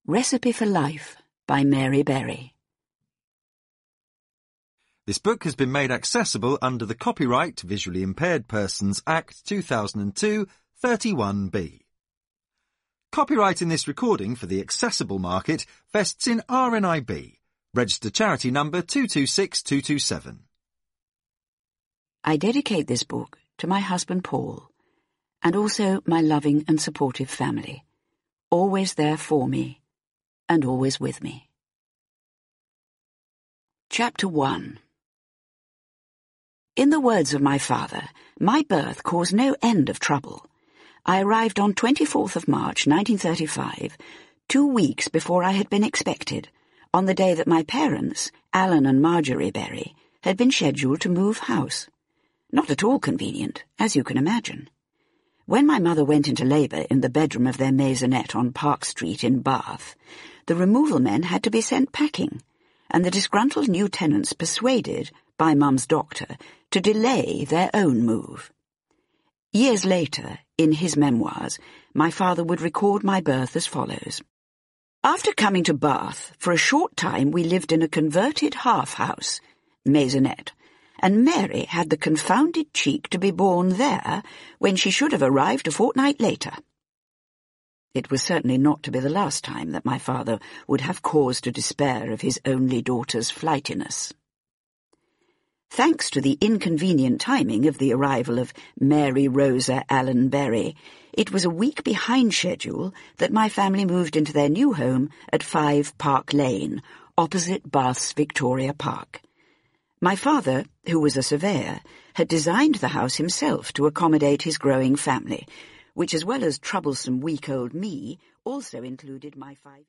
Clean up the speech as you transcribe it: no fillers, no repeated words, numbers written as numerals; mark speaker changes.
Speaker 1: Recipe for Life by Mary Berry.
Speaker 2: This book has been made accessible under the Copyright Visually Impaired Persons Act 2002 31B. Copyright in this recording for the accessible market vests in RNIB, registered charity number 226227.
Speaker 1: I dedicate this book to my husband Paul, and also my loving and supportive family, always there for me and always with me. Chapter 1. In the words of my father, my birth caused no end of trouble. I arrived on 24th of March 1935, 2 weeks before I had been expected, on the day that my parents, Alan and Marjorie Berry, had been scheduled to move house. Not at all convenient, as you can imagine. When my mother went into labour in the bedroom of their maisonette on Park Street in Bath, the removal men had to be sent packing, and the disgruntled new tenants persuaded, by Mum's doctor, to delay their own move. Years later, in his memoirs, my father would record my birth as follows. After coming to Bath, for a short time we lived in a converted half-house, maisonette, and Mary had the confounded cheek to be born there when she should have arrived a fortnight later. It was certainly not to be the last time that my father would have cause to despair of his only daughter's flightiness. Thanks to the inconvenient timing of the arrival of Mary Rosa Allen Berry, it was a week behind schedule that my family moved into their new home at 5 Park Lane, opposite Bath's Victoria Park. My father, who was a surveyor, had designed the house himself to accommodate his growing family, which, as well as troublesome week-old me, also included my 5...